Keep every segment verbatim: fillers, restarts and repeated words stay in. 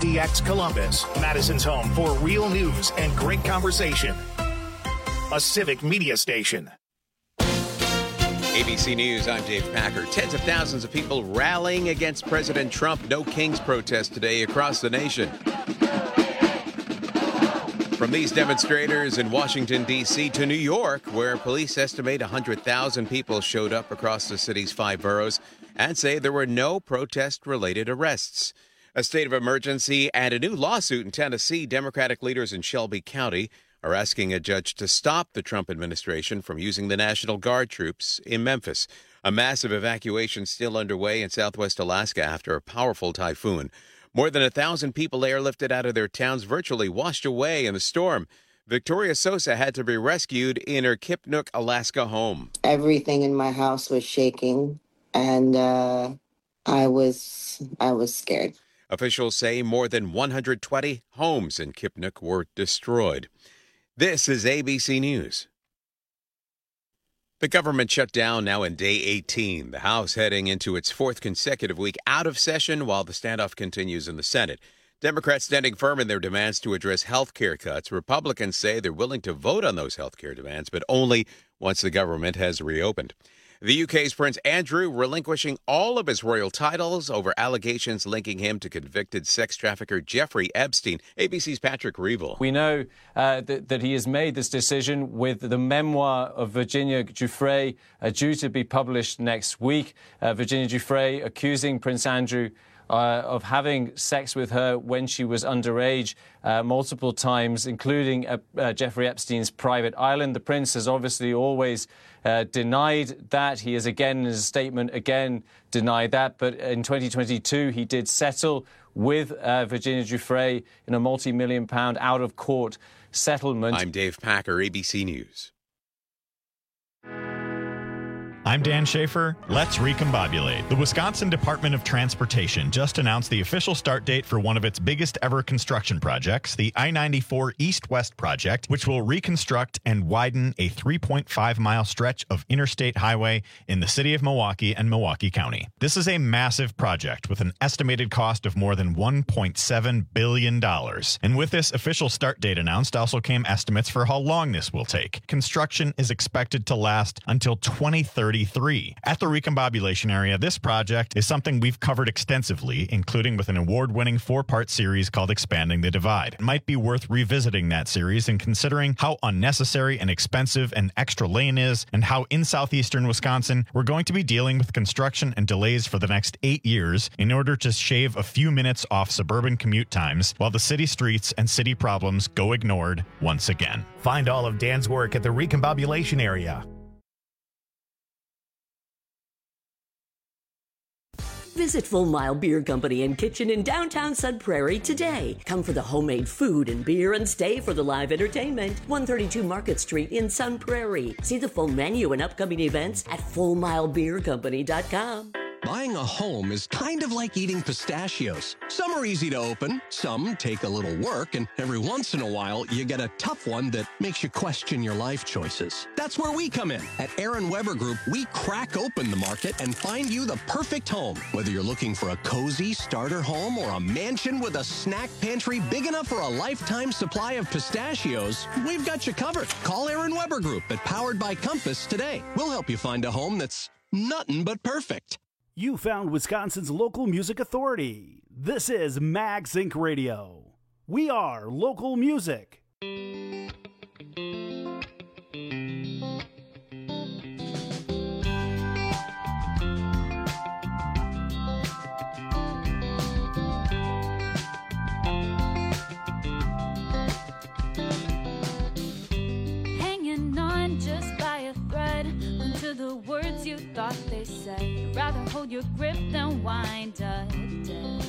K X Columbus, Madison's home for real news and great conversation. A civic media station. A B C News, I'm Dave Packer. Tens of thousands of people rallying against President Trump. No Kings protest today across the nation. From these demonstrators in Washington, D C to New York, where police estimate one hundred thousand people showed up across the city's five boroughs and say there were no protest-related arrests. A state of emergency and a new lawsuit in Tennessee. Democratic leaders in Shelby County are asking a judge to stop the Trump administration from using the National Guard troops in Memphis. A massive evacuation still underway in southwest Alaska after a powerful typhoon. More than a thousand people airlifted out of their towns, virtually washed away in the storm. Victoria Sosa had to be rescued in her Kipnuk, Alaska home. Everything in my house was shaking, and uh, I was I was scared. Officials say more than one hundred twenty homes in Kipnuk were destroyed. This is A B C News. The government shutdown now in day eighteen. The House heading into its fourth consecutive week out of session while the standoff continues in the Senate. Democrats standing firm in their demands to address health care cuts. Republicans say they're willing to vote on those health care demands, but only once the government has reopened. The U K's Prince Andrew relinquishing all of his royal titles over allegations linking him to convicted sex trafficker Jeffrey Epstein. A B C's Patrick Reevell. We know uh, that, that he has made this decision with the memoir of Virginia Giuffre uh, due to be published next week. Uh, Virginia Giuffre accusing Prince Andrew Uh, of having sex with her when she was underage uh, multiple times, including uh, uh, Jeffrey Epstein's private island. The prince has obviously always uh, denied that. He has again, in his statement, again denied that. But in twenty twenty-two, he did settle with uh, Virginia Giuffre in a multi-million pound out-of-court settlement. I'm Dave Packer, A B C News. I'm Dan Schaefer. Let's recombobulate. The Wisconsin Department of Transportation just announced the official start date for one of its biggest ever construction projects, the I ninety-four East-West project, which will reconstruct and widen a three point five mile stretch of interstate highway in the city of Milwaukee and Milwaukee County. This is a massive project with an estimated cost of more than one point seven billion dollars. And with this official start date announced also came estimates for how long this will take. Construction is expected to last until twenty thirty. At the recombobulation area, this project is something we've covered extensively, including with an award-winning four-part series called Expanding the Divide. It might be worth revisiting that series and considering how unnecessary and expensive an extra lane is and how in southeastern Wisconsin we're going to be dealing with construction and delays for the next eight years in order to shave a few minutes off suburban commute times while the city streets and city problems go ignored once again. Find all of Dan's work at the recombobulation area. Visit Full Mile Beer Company and Kitchen in downtown Sun Prairie today. Come for the homemade food and beer and stay for the live entertainment. one thirty-two Market Street in Sun Prairie. See the full menu and upcoming events at full mile beer company dot com. Buying a home is kind of like eating pistachios. Some are easy to open, some take a little work, and every once in a while, you get a tough one that makes you question your life choices. That's where we come in. At Aaron Weber Group, we crack open the market and find you the perfect home. Whether you're looking for a cozy starter home or a mansion with a snack pantry big enough for a lifetime supply of pistachios, we've got you covered. Call Aaron Weber Group at Powered by Compass today. We'll help you find a home that's nothing but perfect. You found Wisconsin's local music authority. This is Mag Sync Radio. We are local music. Hanging on just by a thread unto the words you thought they said. You'd rather hold your grip than wind up dead.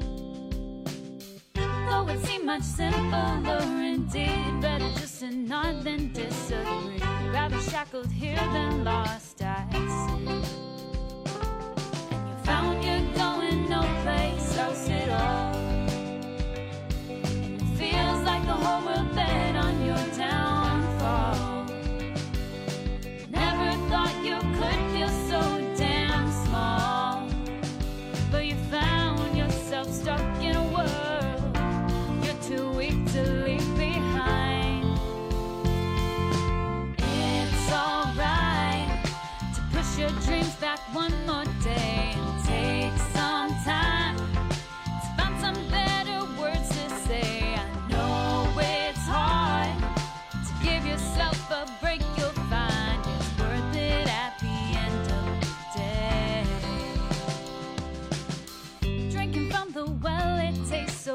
Though it seemed much simpler indeed, better just to nod than disagree. You'd rather shackled here than lost at sea. And you found you're going no place else at all. And it feels like the whole world bet on your downfall. Never thought you could feel so damn small, but you found yourself stuck in a world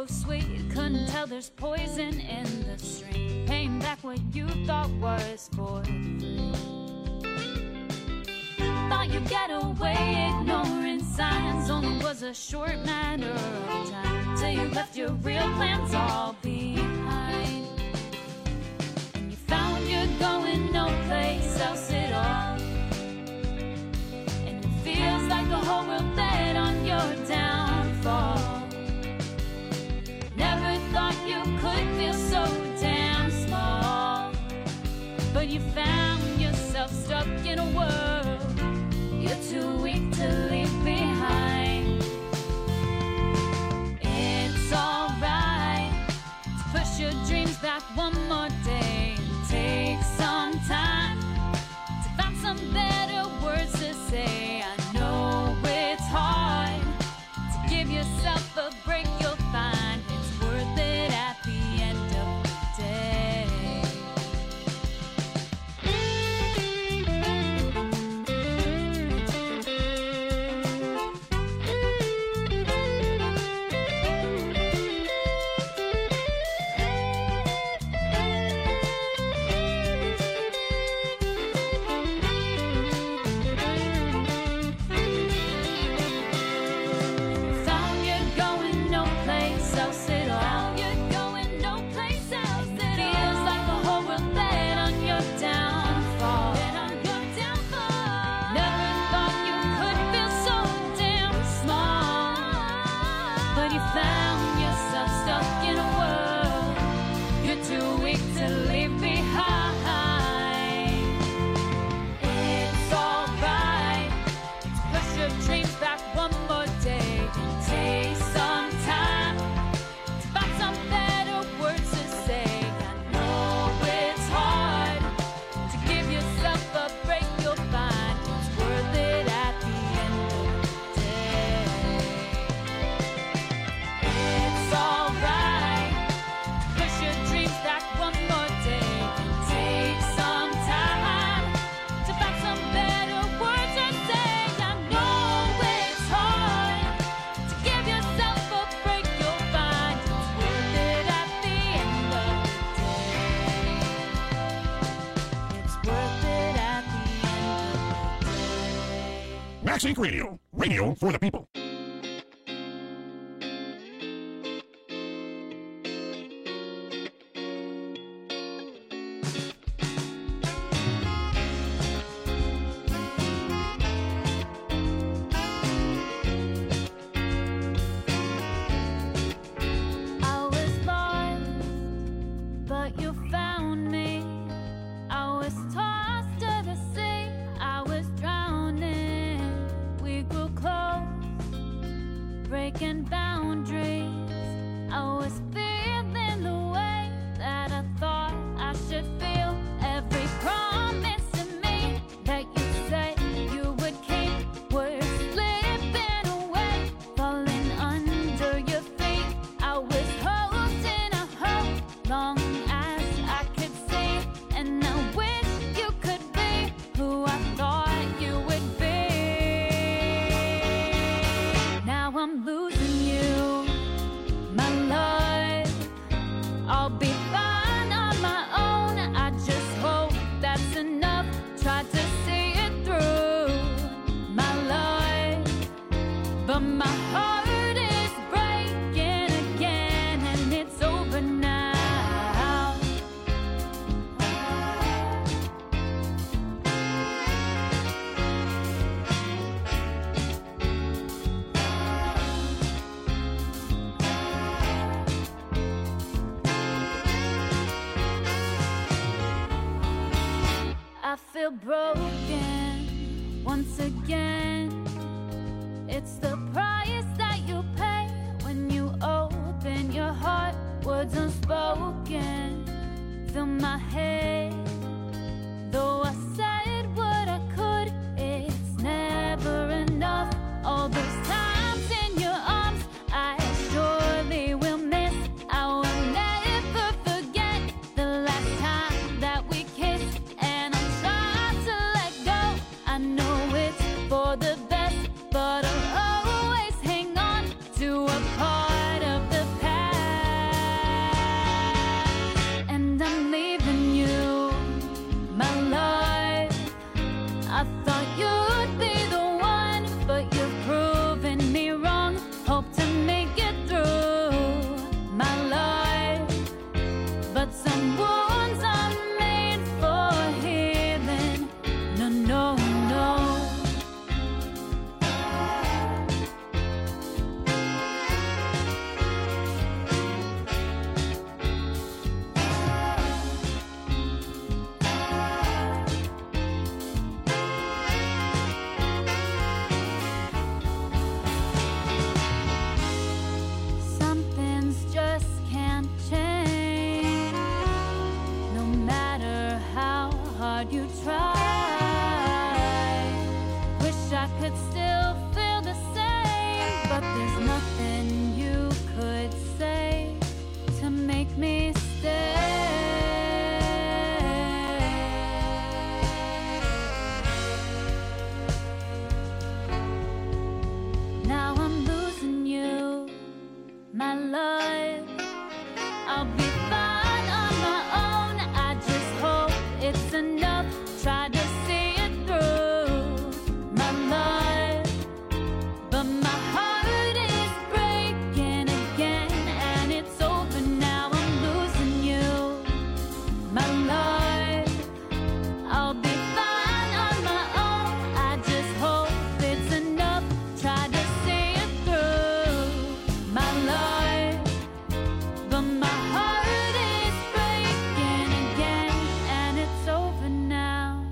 so sweet, couldn't tell there's poison in the stream. Paying back what you thought was for free. Thought you'd get away ignoring signs, only was a short matter of time till you left your real plans all behind. And you found you're going no place else at all. And it feels like the whole world bet on your downfall. Never thought you could feel so damn small, but you found yourself stuck in a world you're too weak to leave behind. It's alright to push your dreams back one more day and take some time to find some better words to say. I know it's hard to give yourself a break. You'll find it's worth it at the end of the day. Sync Radio, radio for the people. Broken once again. It's the price that you pay when you open your heart. Words unspoken fill my head. Though I said what I could, it's never enough. All those times in your arms I surely will miss. I will never forget the last time that we kissed. And I'm trying to let go. I know it's for the best, but I'll always hang on to a part of the past. I'll be fine on my own. I just hope it's enough. Try to see it through my life, but my heart is breaking again, and it's over now. I'm losing you, my life. I'll be fine on my own. I just hope it's enough. Try to see it through my life, but my heart is breaking again, and it's over now.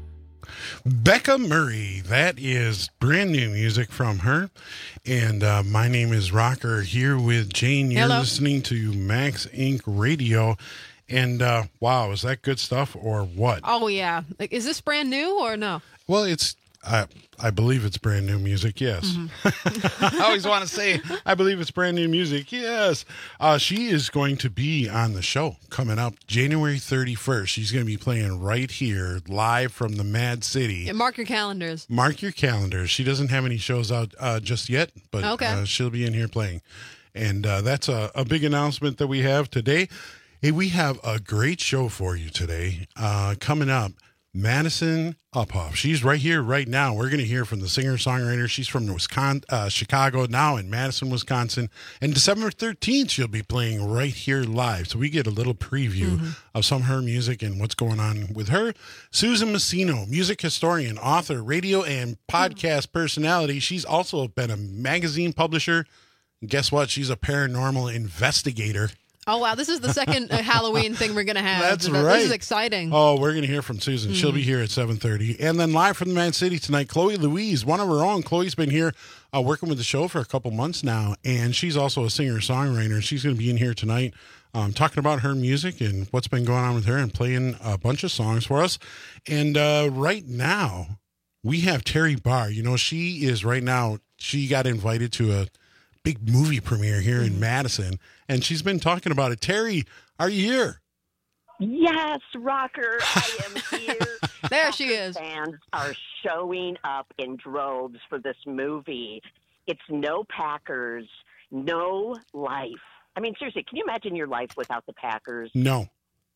Becca Murray, that is brand new music from her. And uh, my name is Rocker here with Jane. You're Hello. listening to Max Inc Radio. And uh, wow, is that good stuff or what? Oh, yeah. Like, is this brand new or no? Well, it's, I I believe it's brand new music, yes. I always want to say, I believe it's brand new music, yes. Uh, she is going to be on the show coming up January thirty-first. She's going to be playing right here, live from the Mad City. Yeah, mark your calendars. Mark your calendars. She doesn't have any shows out uh, just yet, but Okay. uh, she'll be in here playing. And uh, that's a, a big announcement that we have today. Hey, we have a great show for you today. Uh, coming up, Madison Uphoff. She's right here, right now. We're going to hear from the singer-songwriter. She's from Wisconsin, uh, Chicago, now in Madison, Wisconsin. And December thirteenth, she'll be playing right here live. So we get a little preview Mm-hmm. of some of her music and what's going on with her. Susan Messino, music historian, author, radio, and podcast personality. She's also been a magazine publisher. And guess what? She's a paranormal investigator. Oh, wow. This is the second uh, Halloween thing we're going to have. That's This right. is exciting. Oh, we're going to hear from Susan. She'll be here at seven thirty. And then live from the Mad City tonight, Chloe Louise, one of her own. Chloe's been here uh, working with the show for a couple months now, and she's also a singer-songwriter. She's going to be in here tonight um, talking about her music and what's been going on with her and playing a bunch of songs for us. And uh, right now, we have Terry Barr. You know, she is right now, she got invited to a big movie premiere here in Madison, and she's been talking about it. Terry, are you here? Yes, Rocker, I am here. There she is. Fans are showing up in droves for this movie. It's no Packers, no life. I mean, seriously, can you imagine your life without the Packers? No.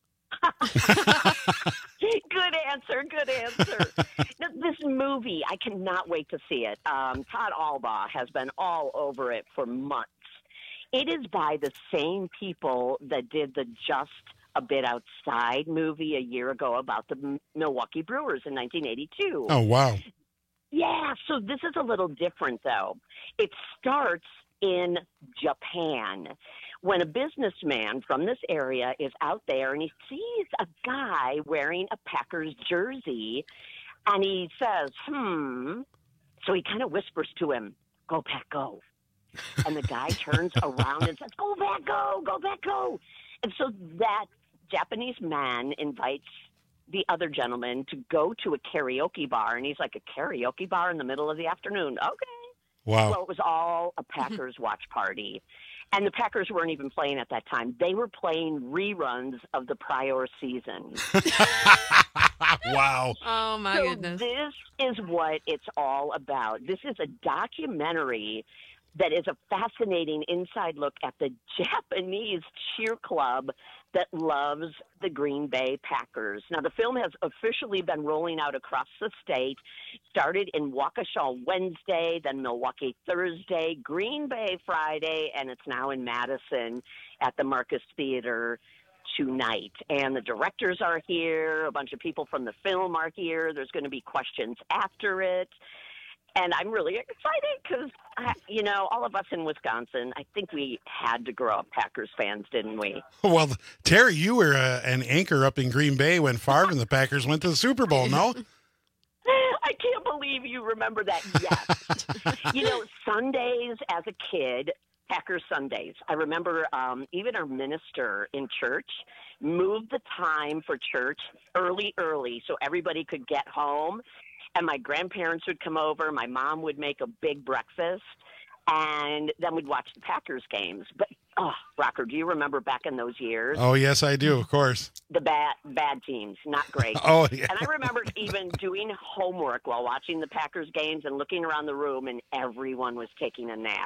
Good answer, good answer. Now, this movie, I cannot wait to see it. Um, Todd Albaugh has been all over it for months. It is by the same people that did the Just a Bit Outside movie a year ago about the M- Milwaukee Brewers in nineteen eighty-two. Oh, wow. Yeah, so this is a little different, though. It starts in Japan when a businessman from this area is out there and he sees a guy wearing a Packers jersey, and he says, hmm. So he kind of whispers to him, "Go, Pack, go." And the guy turns around and says, "Go, Pack, go, go, Pack, go." And so that Japanese man invites the other gentleman to go to a karaoke bar, and he's like, "A karaoke bar in the middle of the afternoon? Okay." Wow. Well, it was all a Packers watch party. And the Packers weren't even playing at that time. They were playing reruns of the prior season. Wow. Oh, my so goodness. This is what it's all about. This is a documentary that is a fascinating inside look at the Japanese cheer club that loves the Green Bay Packers. Now, the film has officially been rolling out across the state, started in Waukesha Wednesday, then Milwaukee Thursday, Green Bay Friday, and it's now in Madison at the Marcus Theater tonight. And the directors are here. A bunch of people from the film are here. There's going to be questions after it. And I'm really excited because, you know, all of us in Wisconsin, I think we had to grow up Packers fans, didn't we? Well, Terry, you were uh, an anchor up in Green Bay when Favre and the Packers went to the Super Bowl, no? I can't believe you remember that. Yes. You know, Sundays as a kid, Packers Sundays. I remember um, even our minister in church moved the time for church early, early so everybody could get home. And my grandparents would come over. My mom would make a big breakfast. And then we'd watch the Packers games. But, oh, Rocker, do you remember back in those years? Oh, yes, I do, of course. The bad bad teams, not great. Oh, yeah. And I remember even doing homework while watching the Packers games and looking around the room, and everyone was taking a nap.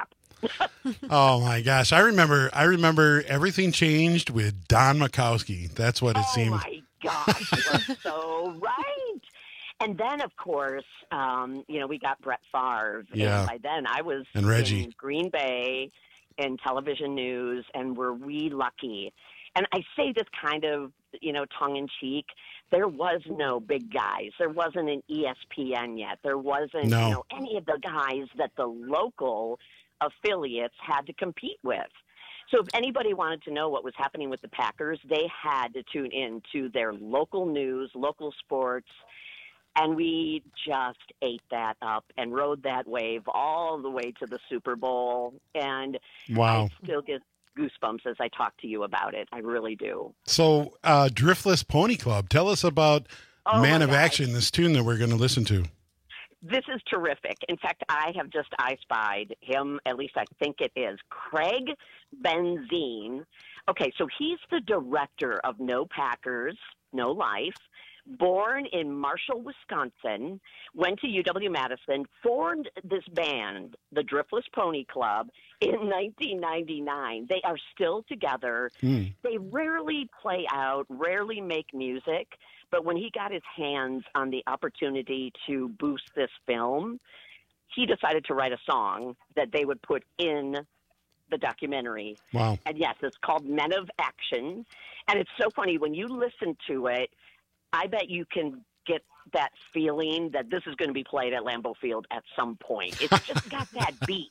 Oh my gosh, I remember. I remember everything changed with Don Makowski. That's what it oh seemed. Oh my gosh, you are so right. And then, of course, um, you know, we got Brett Favre. Yeah. And by then, I was And Reggie. in Green Bay in television news, and were we lucky? And I say this kind of, you know, tongue-in-cheek. There was no big guys. There wasn't an E S P N yet. There wasn't, No. you know, any of the guys that the local affiliates had to compete with. So if anybody wanted to know what was happening with the Packers, they had to tune in to their local news, local sports, and we just ate that up and rode that wave all the way to the Super Bowl. And Wow. I still get goosebumps as I talk to you about it. I really do. So, uh, Driftless Pony Club. Tell us about Oh, Man my of gosh. Action, this tune that we're going to listen to. This is terrific. In fact, I have just I spied him, at least I think it is, Craig Benzine. Okay, so he's the director of No Packers, No Life, born in Marshall, Wisconsin, went to U W-Madison, formed this band, the Driftless Pony Club, in nineteen ninety-nine. They are still together. Mm. They rarely play out, rarely make music, but when he got his hands on the opportunity to boost this film, he decided to write a song that they would put in the documentary. Wow. And yes, it's called Men of Action. And it's so funny, when you listen to it, I bet you can get that feeling that this is going to be played at Lambeau Field at some point. It's just got that beat.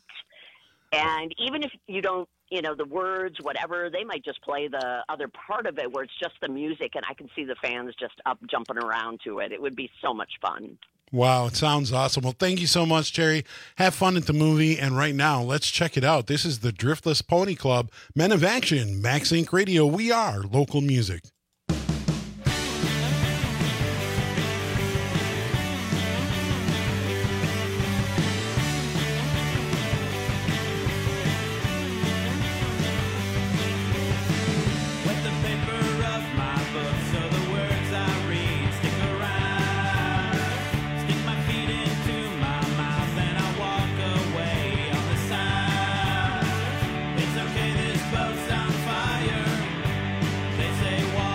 And even if you don't, you know, the words, whatever, they might just play the other part of it where it's just the music, and I can see the fans just up jumping around to it. It would be so much fun. Wow, it sounds awesome. Well, thank you so much, Jerry. Have fun at the movie. And right now, let's check it out. This is the Driftless Pony Club, Men of Action, Max Inc Radio. We are local music. It's okay, this boat's on fire. They say walk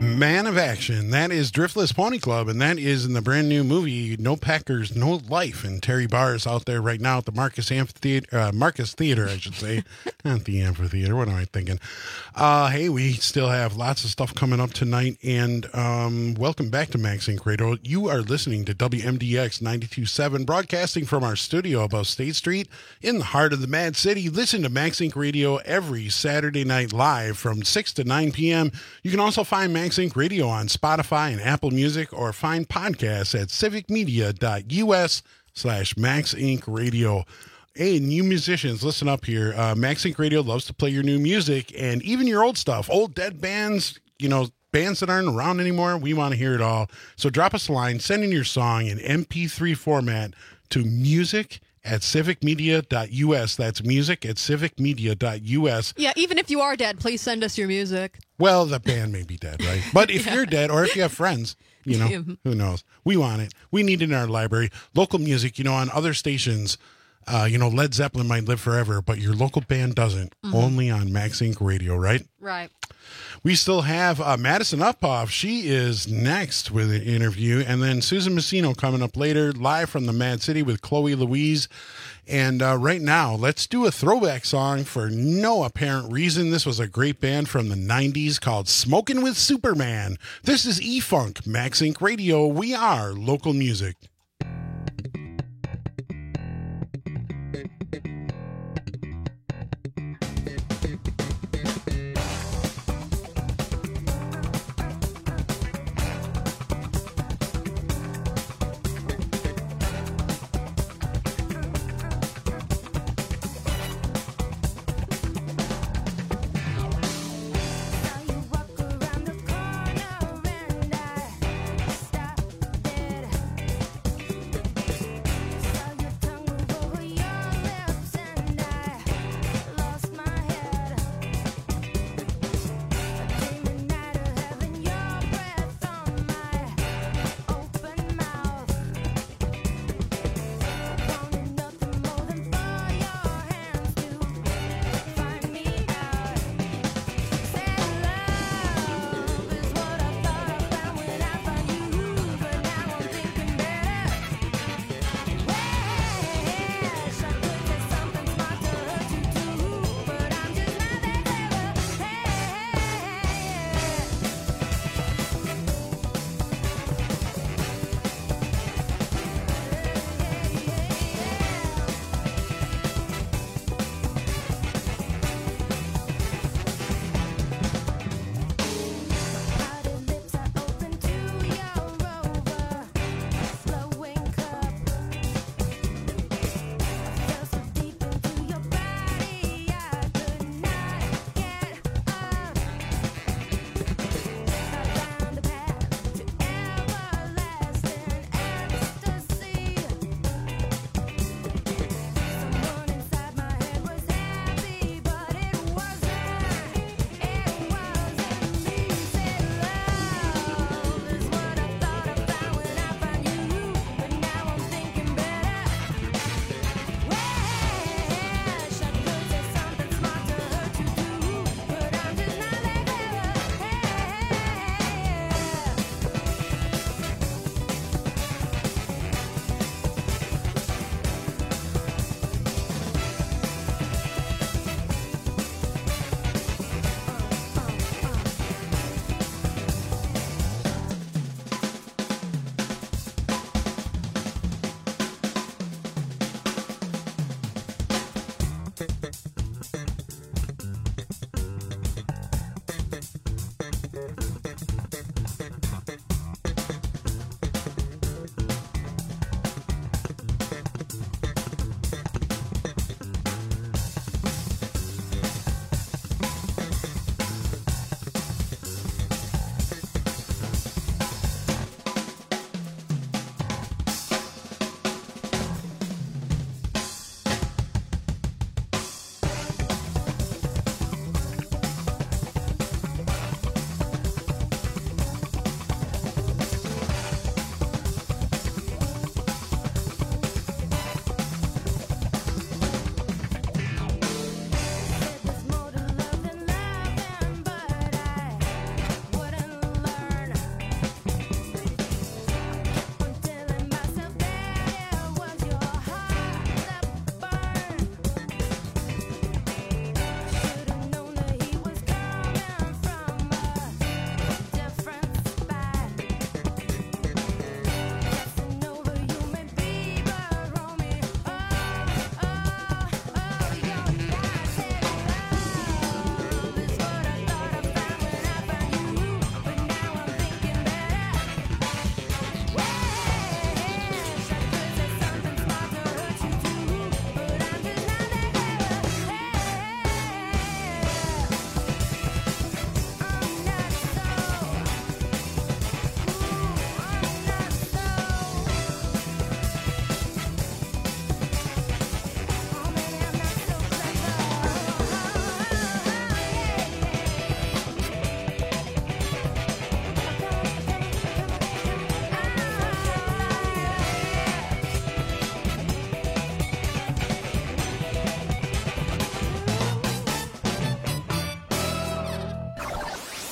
Man of Action. That is Driftless Pony Club, and that is in the brand new movie No Packers, No Life. And Terry Barr is out there right now at the Marcus Amphitheater, uh, Marcus Theater, I should say. Not the amphitheater. What am I thinking? Uh, hey, we still have lots of stuff coming up tonight, and um, welcome back to Max Inc Radio. You are listening to W M D X ninety-two point seven, broadcasting from our studio above State Street in the heart of the Mad City. Listen to Max Inc Radio every Saturday night live from six to nine p.m. You can also find Max Inc Radio on Spotify and Apple Music, or find podcasts at civicmedia.us slash Max Inc Radio. Hey, new musicians, listen up here. Uh, Max Inc Radio loves to play your new music and even your old stuff. Old dead bands, you know, bands that aren't around anymore. We want to hear it all. So drop us a line, send in your song in M P three format to music at civicmedia.us. That's music at civicmedia.us. Yeah, even if you are dead, please send us your music. Well, the band may be dead, right? But if Yeah. you're dead, or if you have friends, you know, Yeah. who knows? We want it. We need it in our library. Local music, you know, on other stations, uh, you know, Led Zeppelin might live forever, but your local band doesn't. Mhm. Only on Max Inc Radio, right? Right. We still have uh, Madison Uphoff. She is next with an interview. And then Susan Messino coming up later, live from the Mad City with Chloe Louise. And uh, right now, let's do a throwback song for no apparent reason. This was a great band from the nineties called Smokin' with Superman. This is E-Funk, Max Inc Radio. We are local music.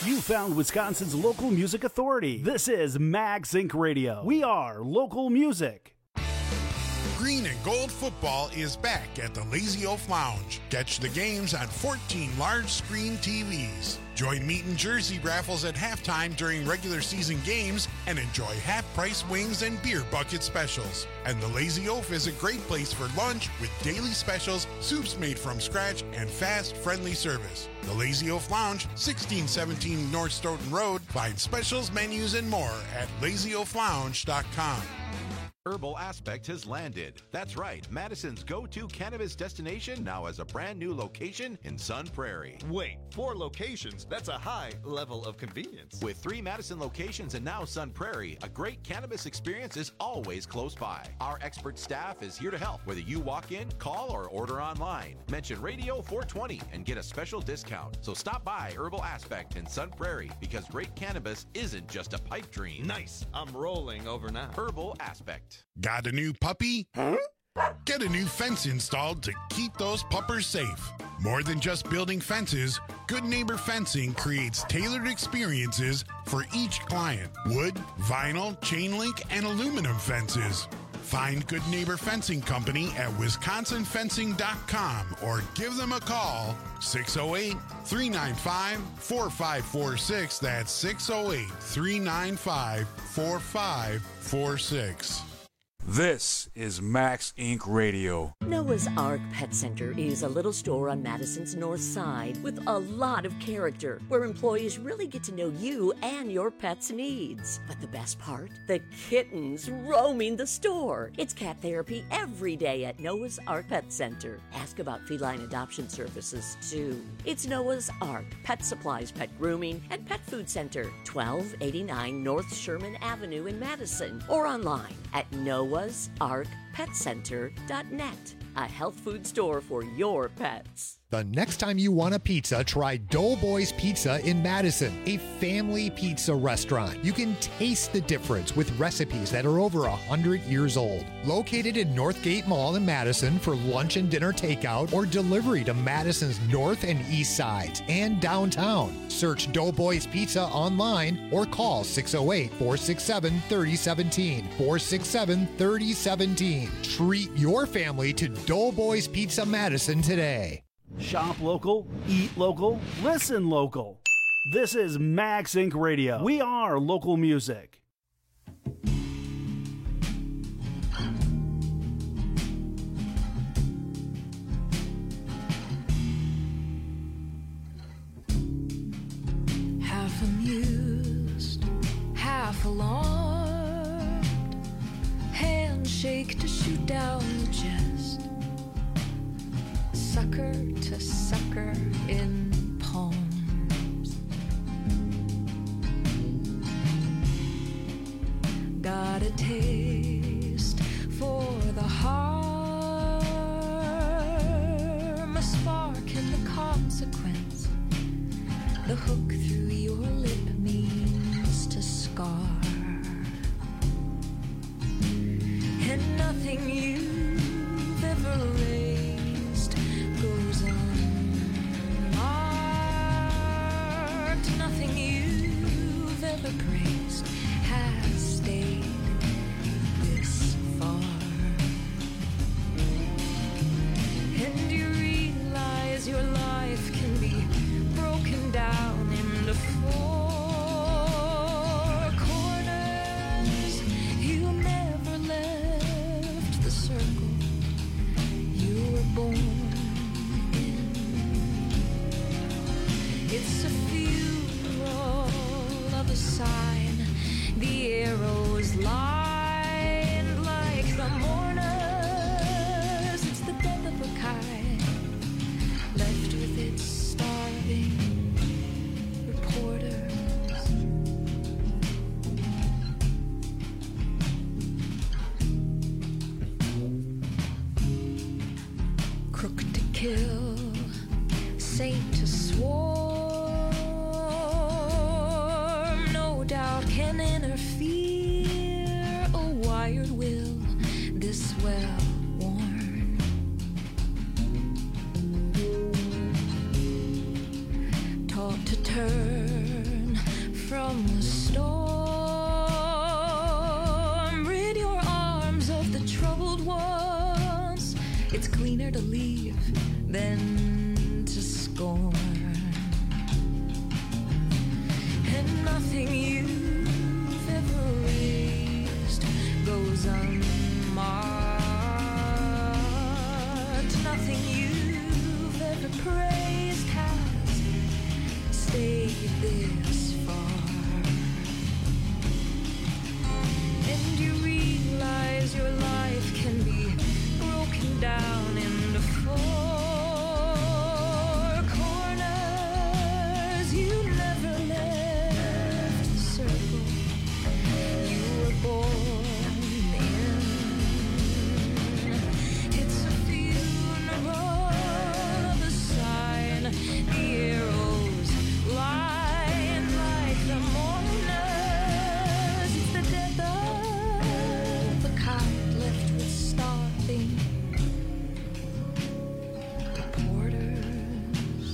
You found Wisconsin's local music authority. This is Mag Sync Radio. We are local music. Green and Gold football is back at the Lazy Oaf Lounge. Catch the games on fourteen large screen T Vs. Join meat and jersey raffles at halftime during regular season games and enjoy half-price wings and beer bucket specials. And the Lazy Oaf is a great place for lunch with daily specials, soups made from scratch, and fast, friendly service. The Lazy Oaf Lounge, sixteen seventeen North Stoughton Road. Find specials, menus, and more at lazy oaf lounge dot com. Herbal Aspect has landed. That's right, Madison's go-to cannabis destination now has a brand new location in Sun Prairie. Wait, four locations? That's a high level of convenience. With three Madison locations and now Sun Prairie, a great cannabis experience is always close by. Our expert staff is here to help, whether you walk in, call, or order online. Mention Radio four twenty and get a special discount. So stop by Herbal Aspect in Sun Prairie, because great cannabis isn't just a pipe dream. Nice. I'm rolling over now. Herbal Aspect. Got a new puppy? Huh? Get a new fence installed to keep those puppers safe. More than just building fences, Good Neighbor Fencing creates tailored experiences for each client. Wood, vinyl, chain link, and aluminum fences. Find Good Neighbor Fencing Company at wisconsin fencing dot com or give them a call, six oh eight, three nine five, four five four six. That's six oh eight, three nine five, four five four six. This is Max Incorporated. Radio. Noah's Ark Pet Center is a little store on Madison's north side with a lot of character, where employees really get to know you and your pet's needs. But the best part? The kittens roaming the store. It's cat therapy every day at Noah's Ark Pet Center. Ask about feline adoption services, too. It's Noah's Ark Pet Supplies, Pet Grooming, and Pet Food Center, twelve eighty-nine North Sherman Avenue in Madison, or online at noahs ark pet center dot net, a health food store for your pets. The next time you want a pizza, try Doughboys Pizza in Madison, a family pizza restaurant. You can taste the difference with recipes that are over one hundred years old. Located in Northgate Mall in Madison for lunch and dinner takeout or delivery to Madison's north and east sides and downtown. Search Doughboys Pizza online or call six oh eight, four six seven, three oh one seven, four six seven, three oh one seven. Treat your family to Doughboys Pizza Madison today. Shop local, eat local, listen local. This is Mag Sync Radio. We are local music. Half amused, half alarmed, handshake to shoot down the chest, sucker to sucker in palms. Got a taste for the harm, a spark in the consequence. The hook through your lip means to scar, and nothing you've ever raised goes unmarked. Nothing you've ever praised has stayed this far. And you realize your life can be broken down into four corners. You never left the circle you were born in. It's a funeral of a sign, the arrows lined like the mourners. It's the death of a kind, left with its starving reporters. Crook to kill, saint to swarm, no doubt can interfere. A wired will, this well worn. Taught to turn from the storm. Rid your arms of the troubled ones. It's cleaner to leave than to scorn. And nothing you've ever raised goes unmarked. Nothing you've ever praised has stayed this far. And you realize your life can be broken down into four corners. You never left the circle you were born in. It's a funeral of a sign. The arrows line like the mourners. It's the death of a kite left with starving reporters.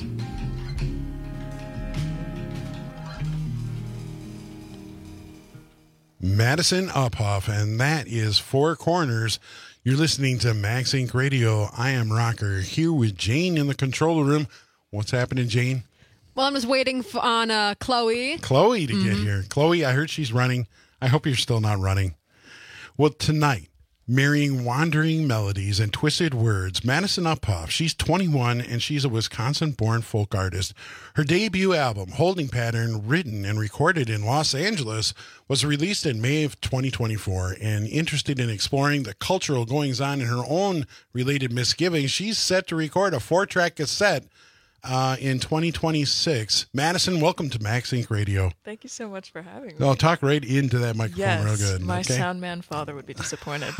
Madison Uphoff, and that is Four Corners. You're listening to Max Inc Radio. I am Rocker, here with Jane in the control room. What's happening, Jane? Well, I'm just waiting f- on uh, Chloe. Chloe to get here. Chloe, I heard she's running. I hope you're still not running. Well, tonight, marrying wandering melodies and twisted words, Madison Uphoff. She's twenty-one, and she's a Wisconsin-born folk artist. Her debut album, Holding Pattern, written and recorded in Los Angeles, was released in May of twenty twenty-four. And interested in exploring the cultural goings-on in her own related misgivings, she's set to record a four-track cassette uh, in twenty twenty-six. Madison, welcome to Max Inc Radio. Thank you so much for having me. No, talk right into that microphone yes, real good. my okay? sound man father would be disappointed.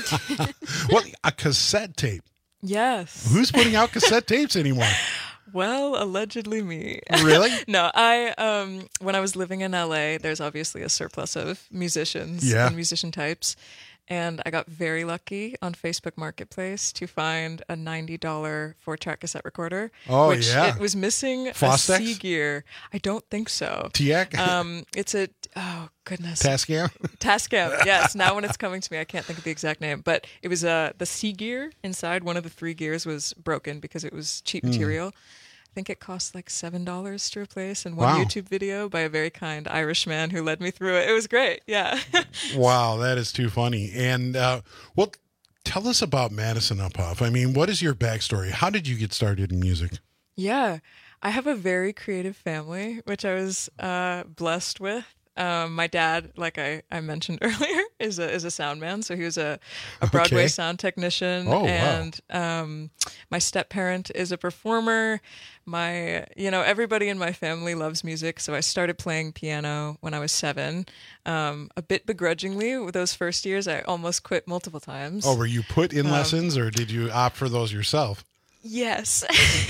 Well, a cassette tape. Yes. Who's putting out cassette tapes anymore? Well, allegedly me. Really? No, I um when I was living in L A, there's obviously a surplus of musicians Yeah. and musician types. And I got very lucky on Facebook Marketplace to find a ninety dollars four-track cassette recorder. Oh, which yeah. It was missing Fostex? a C gear. I don't think so. T A C? Um, it's a, oh, goodness. Tascam? Tascam, yes. Now when it's coming to me, I can't think of the exact name. But it was uh, the C gear inside. One of the three gears was broken because it was cheap Hmm. material. I think it cost like seven dollars to replace, and one Wow. YouTube video by a very kind Irish man who led me through it. It was great, yeah. Wow, that is too funny. And, uh, well, tell us about Madison Uphoff. I mean, what is your backstory? How did you get started in music? Yeah, I have a very creative family, which I was uh, blessed with. Um, my dad, like I, I mentioned earlier, is a is a sound man. So he was a, a Broadway Okay. sound technician. Oh, wow. And um, my step parent is a performer. My, you know, everybody in my family loves music. So I started playing piano when I was seven. Um, a bit begrudgingly, with those first years, I almost quit multiple times. Oh, were you put in Um, lessons, or did you opt for those yourself? Yes.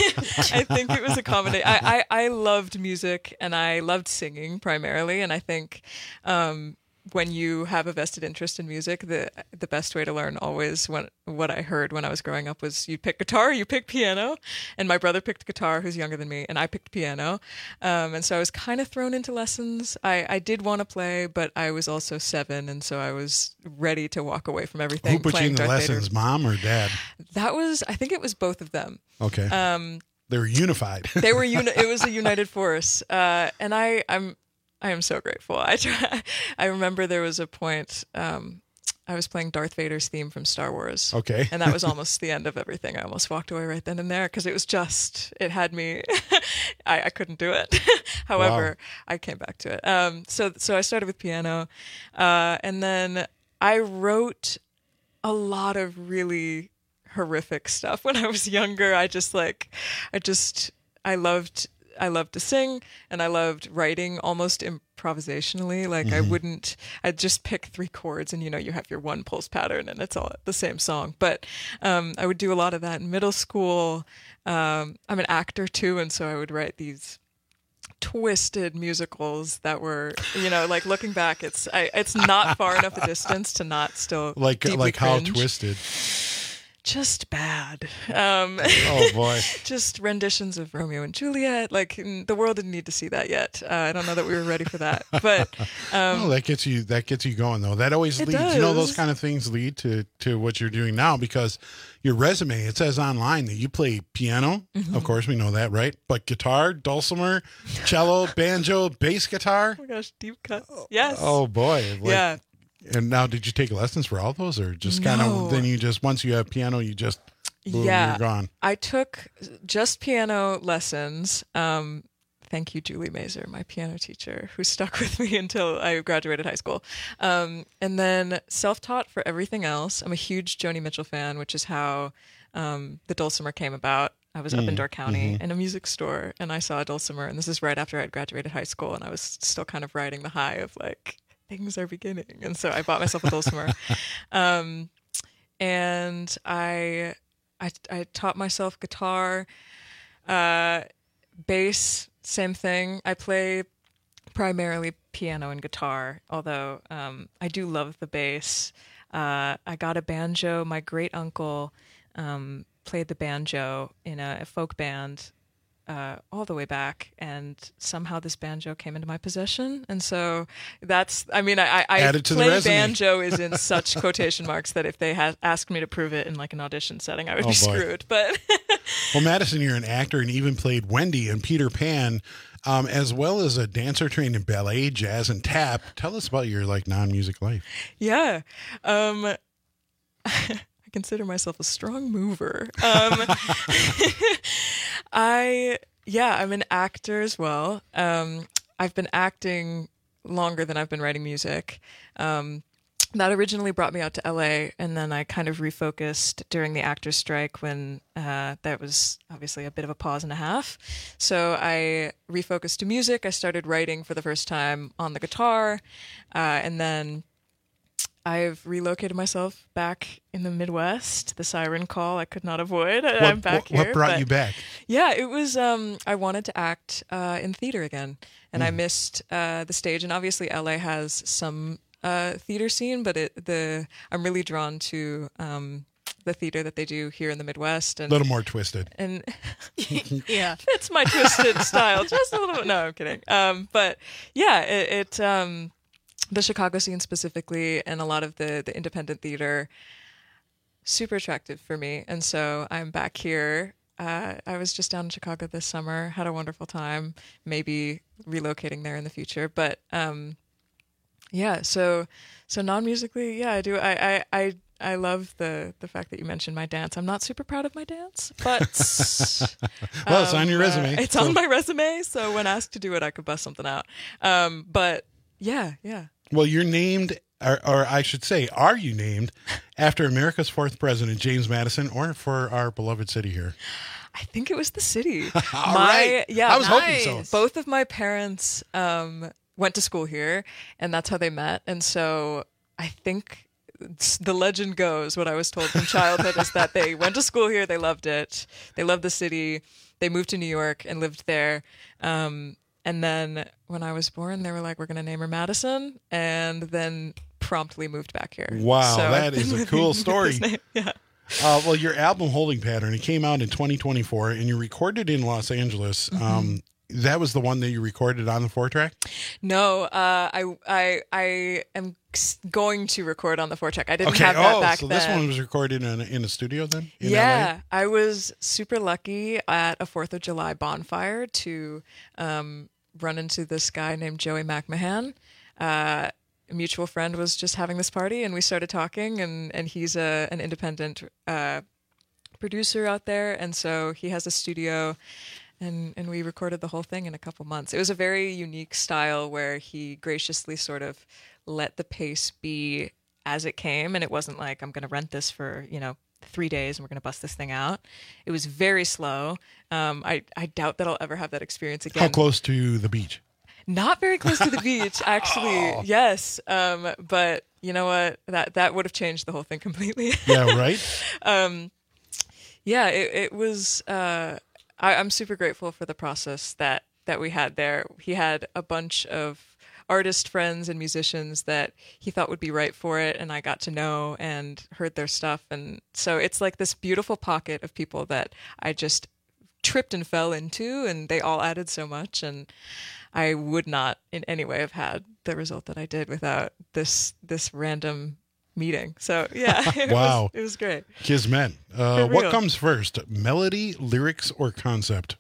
I think it was a combination. I, I, I loved music and I loved singing primarily. And I think um, when you have a vested interest in music, the the best way to learn always, when, what I heard when I was growing up was you pick guitar, you pick piano. And my brother picked guitar, who's younger than me, and I picked piano. Um, and so I was kind of thrown into lessons. I, I did want to play, but I was also seven. And so I was ready to walk away from everything. Who put you playing in the Darth Vader. lessons, mom or dad? That was, I think it was both of them. Okay. Um, They were unified. they were uni- it was a united force, uh, and I I'm I am so grateful. I try, I remember there was a point um, I was playing Darth Vader's theme from Star Wars. Okay. And that was almost the end of everything. I almost walked away right then and there because it was just it had me. I, I couldn't do it. However, Wow. I came back to it. Um, so so I started with piano, uh, and then I wrote a lot of really horrific stuff when I was younger. I just like, I just, I loved, I loved to sing, and I loved writing almost improvisationally. Like I Mhm. wouldn't, I'd just pick three chords, and you know, you have your one pulse pattern, and it's all the same song. But um, I would do a lot of that in middle school. Um, I'm an actor too, and so I would write these twisted musicals that were, you know, like looking back, it's I, it's not far enough a distance to not still Like deeply like how cringe. twisted? just bad. Um, oh boy! Just renditions of Romeo and Juliet. Like the world didn't need to see that yet. Uh, I don't know that we were ready for that. But um, oh, that gets you. That gets you going though. That always leads. Does. You know, those kind of things lead to to what you're doing now because your resume, it says online that you play piano. Mm-hmm. Of course, we know that, right? But guitar, dulcimer, cello, banjo, bass guitar. Oh my gosh, deep cuts. Yes. Oh boy. Like, yeah. And now, did you take lessons for all those, or just kind No. of then you just once you have piano, you just boom, yeah, you're gone? I took just piano lessons. Um, thank you, Julie Mazer, my piano teacher, who stuck with me until I graduated high school. Um, and then self-taught for everything else. I'm a huge Joni Mitchell fan, which is how um, the dulcimer came about. I was up in Mm, Door County mhm. in a music store, and I saw a dulcimer. And this is right after I'd graduated high school, and I was still kind of riding the high of like, things are beginning. And so I bought myself a dulcimer. um, and I, I, I taught myself guitar, uh, bass, same thing. I play primarily piano and guitar, although um, I do love the bass. Uh, I got a banjo. My great uncle um, played the banjo in a, a folk band Uh, all the way back, and somehow this banjo came into my possession, and so that's. I mean, I, I Added to the play resume. banjo is in such quotation marks that if they had asked me to prove it in like an audition setting, I would Oh, be boy. screwed. But Well, Madison, you're an actor and even played Wendy in Peter Pan, um, as well as a dancer trained in ballet, jazz, and tap. Tell us about your like non-music life. yeah, um, I consider myself a strong mover. Um, I yeah, I'm an actor as well. Um, I've been acting longer than I've been writing music. Um, that originally brought me out to L A, and then I kind of refocused during the actors' strike when uh, that was obviously a bit of a pause and a half. So I refocused to music. I started writing for the first time on the guitar, uh, and then I've relocated myself back in the Midwest. The siren call I could not avoid. What, I'm back what, here. what brought but- you back? Yeah, it was. Um, I wanted to act uh, in theater again, and I Mm. missed uh, the stage. And obviously, L A has some uh, theater scene, but it, the I'm really drawn to um, the theater that they do here in the Midwest. And A little more twisted. and yeah, fits my twisted style just a little bit. No, I'm kidding. Um, but yeah, it. it um, the Chicago scene specifically, and a lot of the, the independent theater, super attractive for me. And so I'm back here. Uh, I was just down in Chicago this summer, had a wonderful time, maybe relocating there in the future. But um, yeah, so so non-musically, yeah, I do. I, I, I, I love the, the fact that you mentioned my dance. I'm not super proud of my dance, but Well, it's on your um, resume, Uh, it's so- on my resume, so when asked to do it, I could bust something out. Um, but yeah, yeah. Well, you're named, or, or I should say, are you named after America's fourth president, James Madison, or for our beloved city here? I think it was the city. All my, right. Yeah, I was hoping so. Both of my parents um, went to school here, and that's how they met. And so I think it's- the legend goes, what I was told from childhood is that they went to school here, they loved it, they loved the city, they moved to New York and lived there. Um, and then when I was born, they were like, we're going to name her Madison, and then promptly moved back here. Wow, So that I've been is a living cool with story. this name. Yeah. Uh, well, your album Holding Pattern, it came out in twenty twenty-four, and you recorded in Los Angeles. Mm-hmm. Um, that was the one that you recorded on the four track? No, uh, I I I am s- going to record on the four track. I didn't Okay, have that oh, back so then. this one was recorded in a, in a studio then? In Yeah, I was super lucky at a Fourth of July bonfire to um, run into this guy named Joey McMahon. Uh, a mutual friend was just having this party, and we started talking. and and he's a an independent uh, producer out there, and so he has a studio. And and we recorded the whole thing in a couple months. It was a very unique style where he graciously sort of let the pace be as it came, and it wasn't like, I'm going to rent this for, you know, three days and we're going to bust this thing out. It was very slow. Um, I, I doubt that I'll ever have that experience again. How close to the beach? Not very close to the beach, actually. Oh. Yes. Um, but you know what? That that would have changed the whole thing completely. Yeah, right? um, yeah, it, it was... Uh, I, I'm super grateful for the process that, that we had there. He had a bunch of artist friends and musicians that he thought would be right for it, and I got to know and heard their stuff. And so it's like this beautiful pocket of people that I just tripped and fell into, and they all added so much, and I would not in any way have had the result that I did without this this random meeting. So yeah, it wow, was, it was great. Kismet. Uh, what comes first, melody, lyrics, or concept?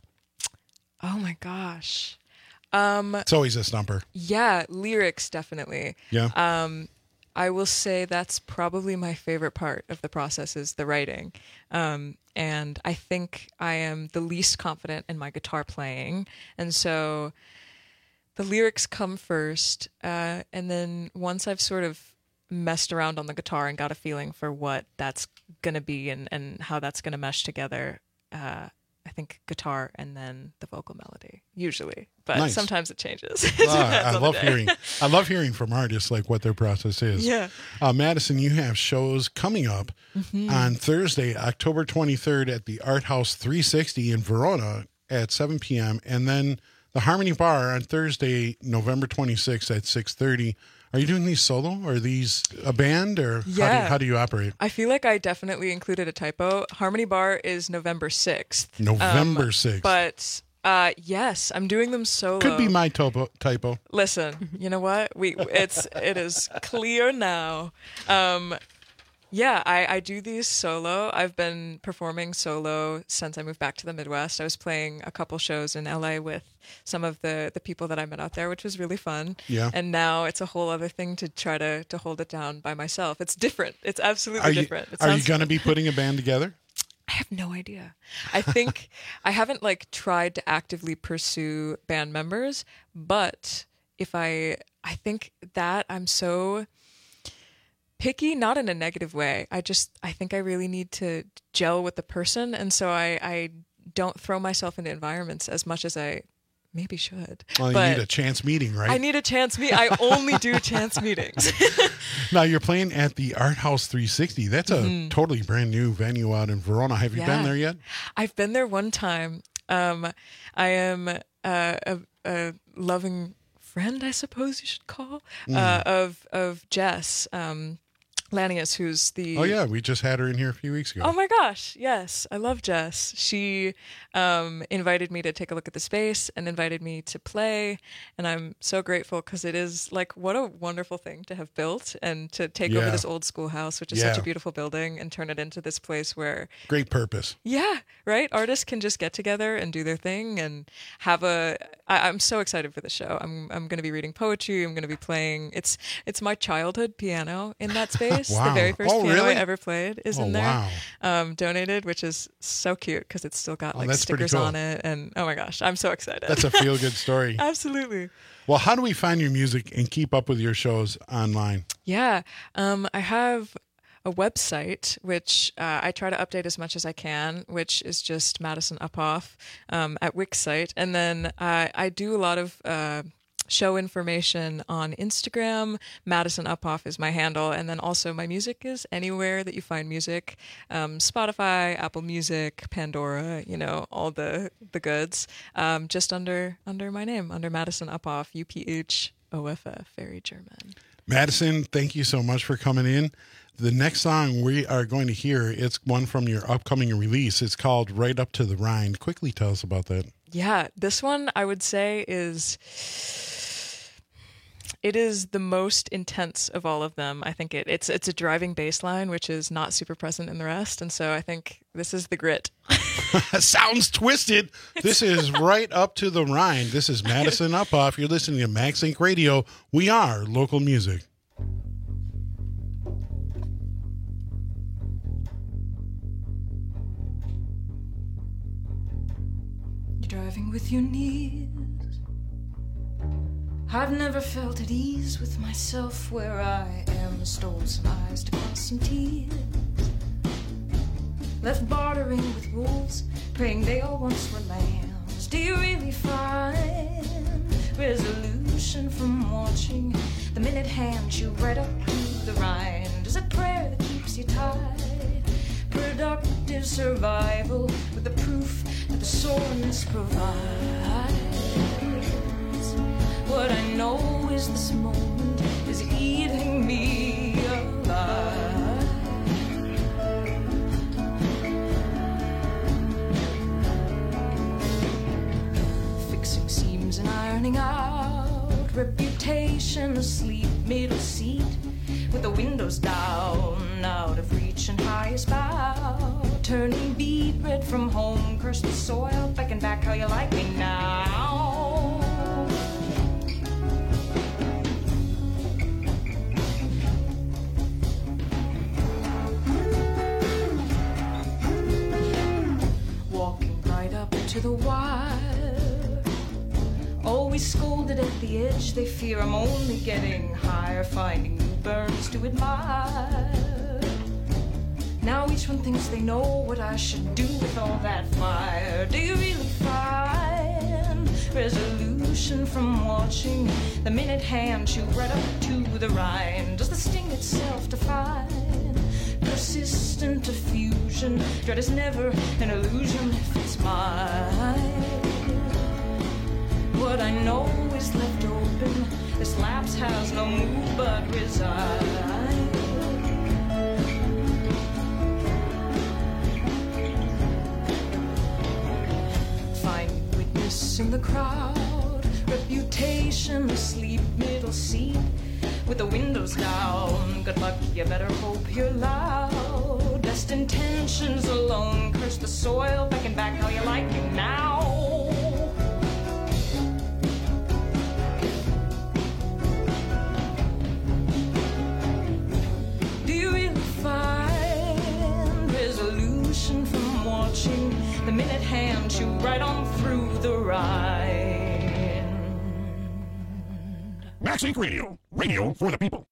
Oh my gosh. Um, it's always a stumper. Yeah, lyrics, definitely. Yeah. Um, I will say that's probably my favorite part of the process is the writing. Um, and I think I am the least confident in my guitar playing. And so the lyrics come first. Uh, and then once I've sort of messed around on the guitar and got a feeling for what that's going to be and, and how that's going to mesh together, uh, I think guitar and then the vocal melody usually, but nice. Sometimes it changes. Ah, I love hearing. I love hearing from artists like what their process is. Yeah. Uh, Madison, you have shows coming up mm-hmm. on Thursday, October twenty-third at the Art House three sixty in Verona at seven p.m. and then the Harmony Bar on Thursday, November twenty-sixth at six thirty. Are you doing these solo? Or are these a band? Or yeah. how, do you, how do you operate? I feel like I definitely included a typo. Harmony Bar is November sixth. November um, sixth. But uh, yes, I'm doing them solo. Could be my topo, typo. Listen, you know what? We it's it is clear now. Um, yeah, I, I do these solo. I've been performing solo since I moved back to the Midwest. I was playing a couple shows in L A with some of the, the people that I met out there, which was really fun. Yeah. And now it's a whole other thing to try to, to hold it down by myself. It's different. It's absolutely are you, different. It are you sounds going to be putting a band together? I have no idea. I think I haven't like tried to actively pursue band members, but if I, I think that I'm so picky, not in a negative way. I just, I think I really need to gel with the person. And so I, I don't throw myself into environments as much as I maybe should. Well, but you need a chance meeting, right? I need a chance meet. I only do chance meetings. Now you're playing at the Art House three sixty. That's a Mm-hmm. totally brand new venue out in Verona. Have you Yeah. been there yet? I've been there one time. Um, I am uh, a, a loving friend, I suppose you should call, Mm. uh, of of Jess um, Lanius, who's the Oh yeah, we just had her in here a few weeks ago. Oh my gosh, yes. I love Jess. She um, invited me to take a look at the space and invited me to play. And I'm so grateful because it is like, what a wonderful thing to have built and to take over Yeah. this old schoolhouse, which is Yeah. such a beautiful building, and turn it into this place where, Great purpose. yeah, right? Artists can just get together and do their thing and have a. I, I'm so excited for the show. I'm I'm going to be reading poetry. I'm going to be playing. It's it's my childhood piano in that space. Wow. The very first Oh, piano really? I ever played is Oh, in there. wow. Um, donated, which is so cute because it's still got Oh, like that's pretty stickers cool. on it, and oh my gosh, I'm so excited. That's a feel-good story. Absolutely. Well, how do we find your music and keep up with your shows online? Yeah, um, I have a website which uh, I try to update as much as I can, which is just Madison Uphoff um, at Wixsite, and then uh, I do a lot of. Uh, show information on Instagram. Madison Uphoff is my handle. And then also my music is anywhere that you find music. Um, Spotify, Apple Music, Pandora, you know, all the, the goods. Um, just under under my name, under Madison Uphoff, U P H O F F, very German. Madison, thank you so much for coming in. The next song we are going to hear, it's one from your upcoming release. It's called Right Up to the Rhine. Quickly tell us about that. Yeah, this one I would say is... It is the most intense of all of them. I think it, it's it's a driving bass line, which is not super present in the rest. And so I think this is the grit. Sounds twisted. This is Right Up to the Rhine. This is Madison Uphoff. You're listening to Max Inc Radio. We are local music. You're driving with your knees. I've never felt at ease with myself where I am. Stole some eyes to cross some T's. Left bartering with wolves, praying they all once were lambs. Do you really find resolution from watching the minute hand you right up to the Rhine? Is it prayer that keeps you tied? Productive survival with the proof that the soreness provides. What I know is this moment is eating me alive. Fixing seams and ironing out, reputation asleep, middle seat with the windows down, out of reach and highest bow. Turning beet red from home, curse the soil, back and back, how you like me now. Walking right up to the wire, always scolded at the edge, they fear I'm only getting higher, finding new burns to admire. Now each one thinks they know what I should do with all that fire. Do you really find resolution from watching the minute hand shoot right up to the Rhine? Does the sting itself define persistent diffusion? Dread is never an illusion if it's mine. What I know is left open. This lapse has no move but resign. In the crowd, reputation asleep, middle seat with the windows down. Good luck, you better hope you're loud. Best intentions alone, curse the soil, back and back, how you like me now. Do you really find resolution from watching the minute hand shoot right on through the Rhine? Max Inc Radio. Radio for the people.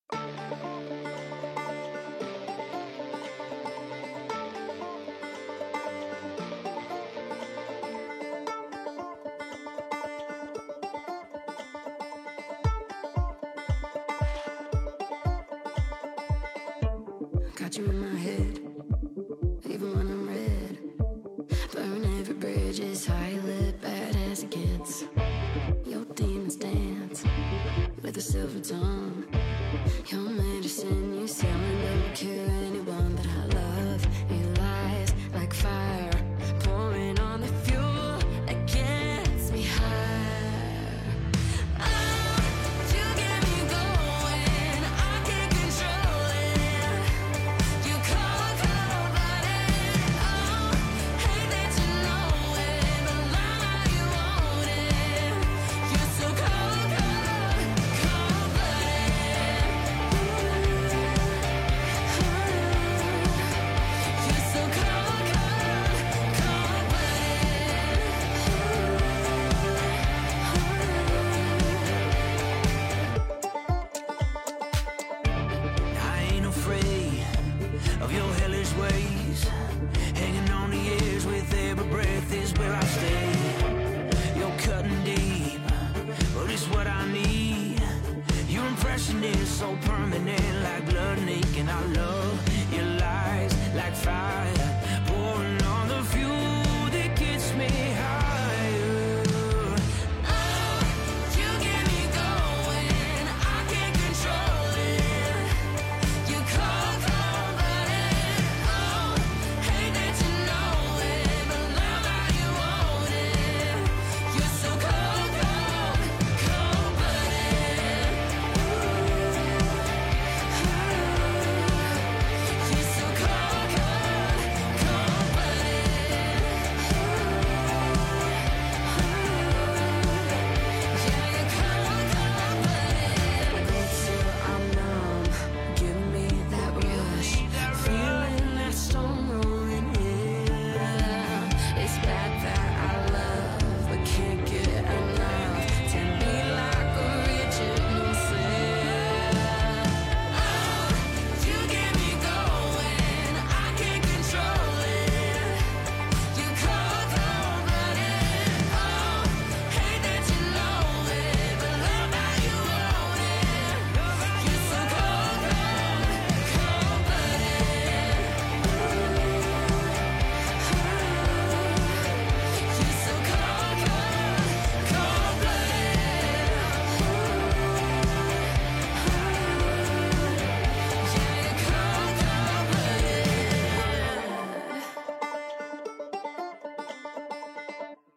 Got you in my head, even when I'm red. Burn every bridge as high lit, bad as it gets. Your demons dance with a silver tongue. Your medicine, you sell and don't cure anyone that I love. Your lies like fire, pouring on the fuel that gets me higher. Oh, you get me going, I can't control it. You cold, cold blooded. Oh, hate that you know it, but lie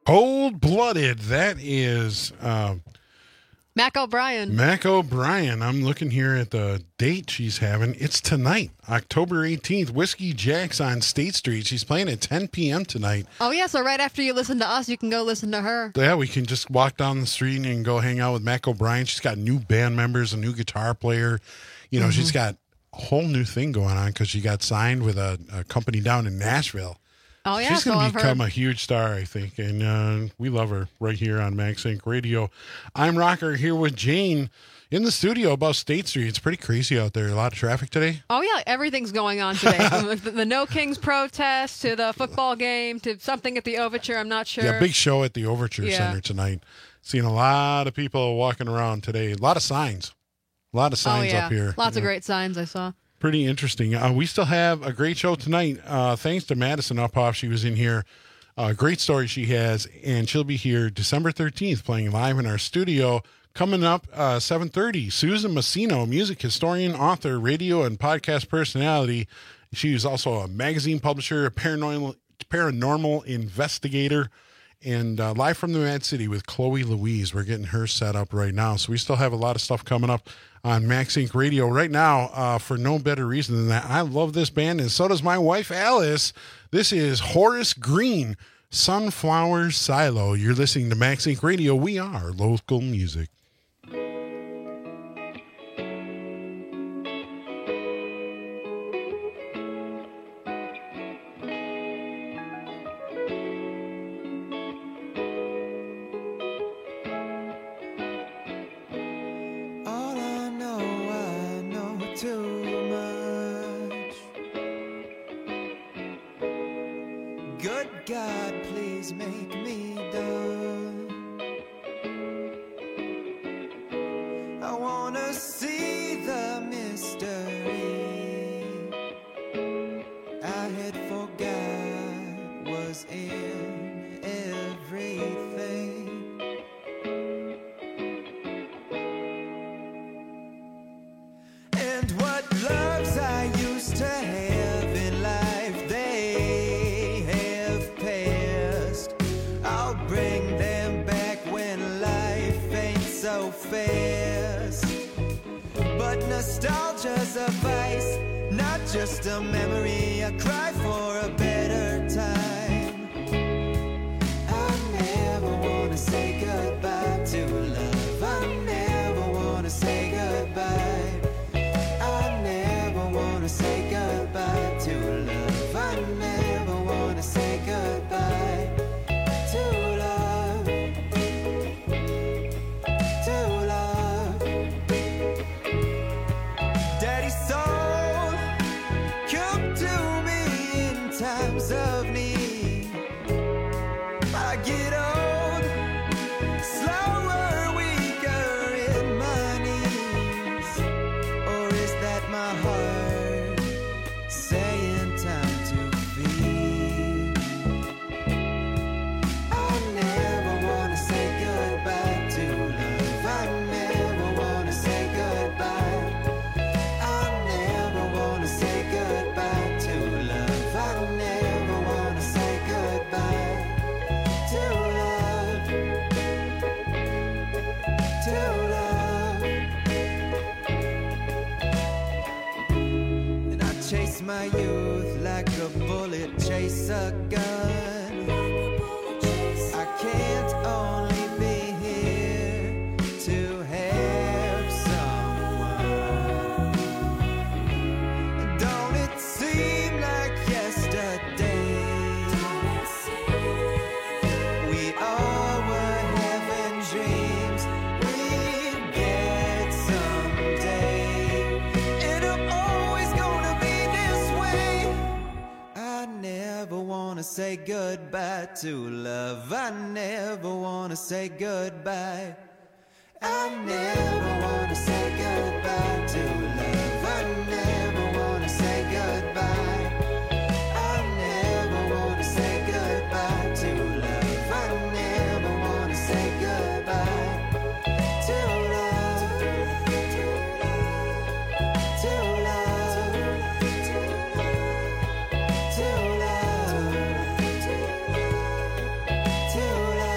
Cold Blooded. That is uh, Mac O'Brien. Mac O'Brien. I'm looking here at the date she's having. It's tonight, October eighteenth. Whiskey Jack's on State Street. She's playing at ten p.m. tonight. Oh, yeah. So right after you listen to us, you can go listen to her. Yeah, we can just walk down the street and go hang out with Mac O'Brien. She's got new band members, a new guitar player. You know, mm-hmm. she's got a whole new thing going on because she got signed with a, a company down in Nashville. Oh, yeah. She's so going I've to become heard. a huge star, I think, and uh, we love her right here on Max Inc Radio. I'm Rocker here with Jane in the studio above State Street. It's pretty crazy out there. A lot of traffic today. Oh, yeah. Everything's going on today. From the, the No Kings protest to the football game to something at the Overture. I'm not sure. Yeah, big show at the Overture Yeah. Center tonight. Seeing a lot of people walking around today. A lot of signs. A lot of signs oh, yeah. up here. Lots Yeah. of great signs I saw. Pretty interesting. Uh, we still have a great show tonight. Uh, thanks to Madison Uphoff. She was in here. Uh, great story she has, and she'll be here December thirteenth playing live in our studio. Coming up uh, seven thirty, Susan Massino, music historian, author, radio, and podcast personality. She is also a magazine publisher, a paranormal, paranormal investigator, and uh, live from the Mad City with Chloe Louise. We're getting her set up right now. So we still have a lot of stuff coming up on Max Inc Radio right now uh, for no better reason than that. I love this band, and so does my wife, Alice. This is Horace Green, Sunflower Silo. You're listening to Max Inc Radio. We are local music. God, please make me done. I wanna see the mystery I had forgot was in everything. And what loves I used to have in life, they have passed. I'll bring them back when life ain't so fast. But nostalgia's a vice, not just a memory. I cry for a better time. I never wanna say goodbye to love. I never wanna say goodbye. I never wanna say goodbye to love. I never wanna say goodbye to love. To love. Daddy's soul, come to me in times of need. I get old, slower, weaker in my knees. Or is that my heart saying time to feed? I never wanna say goodbye to love. I never wanna say goodbye. I never wanna say goodbye to love. I never wanna say goodbye to love. To love. And I chase my youth like a bullet chase a gun. I can't only be here to have someone. Don't it seem like yesterday we all were having dreams we'd get someday? And I'm always gonna be this way. I never wanna say goodbye to love. I never wanna say goodbye. I never wanna say goodbye to love. I never wanna say goodbye. I never wanna say goodbye to love. I never wanna say goodbye to love. To love. To love. To love. To love.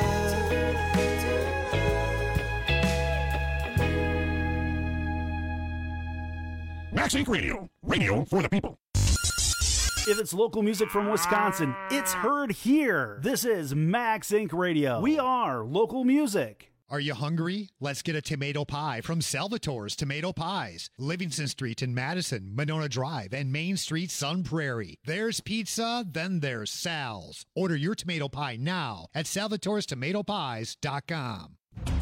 Max Inc Radio. Radio for the people. If it's local music from Wisconsin, it's heard here. This is Max Incorporated. Radio. We are local music. Are you hungry? Let's get a tomato pie from Salvatore's Tomato Pies. Livingston Street in Madison, Monona Drive, and Main Street, Sun Prairie. There's pizza, then there's Sal's. Order your tomato pie now at salvatores tomato pies dot com.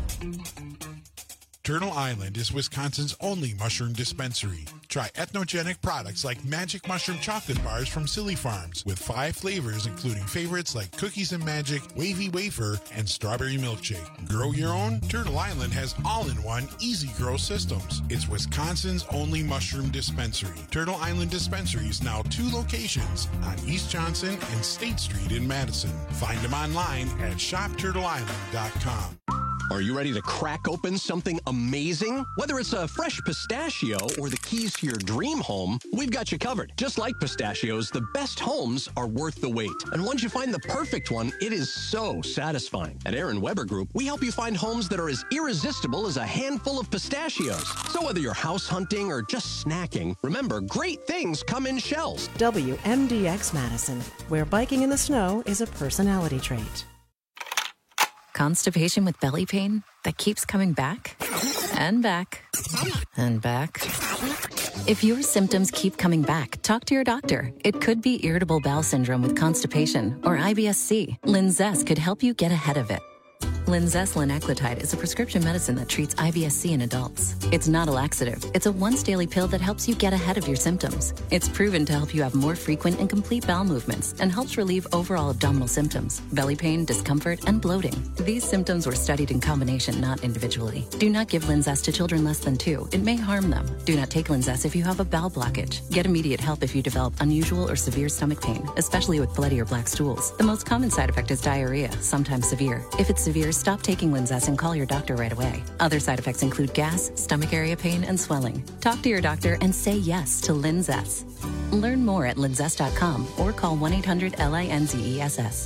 Turtle Island is Wisconsin's only mushroom dispensary. Try ethnogenic products like magic mushroom chocolate bars from Silly Farms with five flavors including favorites like Cookies and Magic, Wavy Wafer, and Strawberry Milkshake. Grow your own? Turtle Island has all-in-one easy grow systems. It's Wisconsin's only mushroom dispensary. Turtle Island Dispensary is now two locations on East Johnson and State Street in Madison. Find them online at shop turtle island dot com. Are you ready to crack open something amazing? Whether it's a fresh pistachio or the keys to your dream home, we've got you covered. Just like pistachios, the best homes are worth the wait. And once you find the perfect one, it is so satisfying. At Aaron Weber Group, we help you find homes that are as irresistible as a handful of pistachios. So whether you're house hunting or just snacking, remember, great things come in shells. W M D X Madison, where biking in the snow is a personality trait. Constipation with belly pain that keeps coming back and back and back. If your symptoms keep coming back, talk to your doctor. It could be irritable bowel syndrome with constipation or I B S C. Linzess could help you get ahead of it. Linzess linaclotide is a prescription medicine that treats I B S C in adults. It's not a laxative. It's a once-daily pill that helps you get ahead of your symptoms. It's proven to help you have more frequent and complete bowel movements and helps relieve overall abdominal symptoms, belly pain, discomfort, and bloating. These symptoms were studied in combination, not individually. Do not give Linzess to children less than two. It may harm them. Do not take Linzess if you have a bowel blockage. Get immediate help if you develop unusual or severe stomach pain, especially with bloody or black stools. The most common side effect is diarrhea, sometimes severe. If it's severe, stop taking Linzess and call your doctor right away. Other side effects include gas, stomach area pain, and swelling. Talk to your doctor and say yes to Linzess. Learn more at linzess dot com or call one eight hundred L I N Z E S S.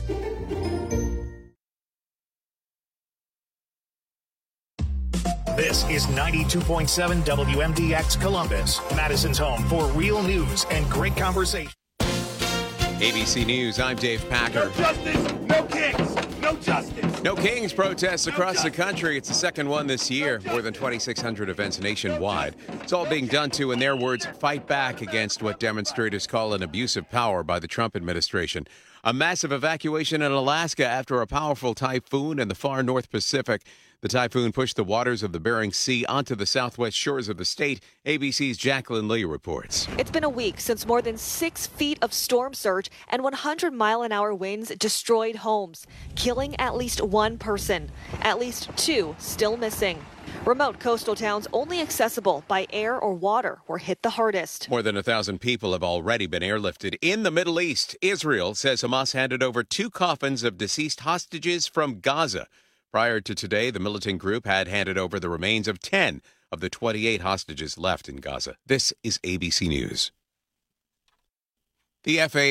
This is ninety-two point seven W M D X Columbus, Madison's home for real news and great conversation. A B C News, I'm Dave Packer. No justice, no kings, no justice. No Kings protests across the country. It's the second one this year. More than twenty-six hundred events nationwide. It's all being done to, in their words, fight back against what demonstrators call an abuse of power by the Trump administration. A massive evacuation in Alaska after a powerful typhoon in the far North Pacific. The typhoon pushed the waters of the Bering Sea onto the southwest shores of the state. A B C's Jacqueline Lee reports. It's been a week since more than six feet of storm surge and one hundred mile an hour winds destroyed homes, killing at least one person. At least two still missing. Remote coastal towns only accessible by air or water were hit the hardest. More than a thousand people have already been airlifted. In the Middle East, Israel says Hamas handed over two coffins of deceased hostages from Gaza. Prior to today, the militant group had handed over the remains of ten of the twenty-eight hostages left in Gaza. This is A B C News. The F A A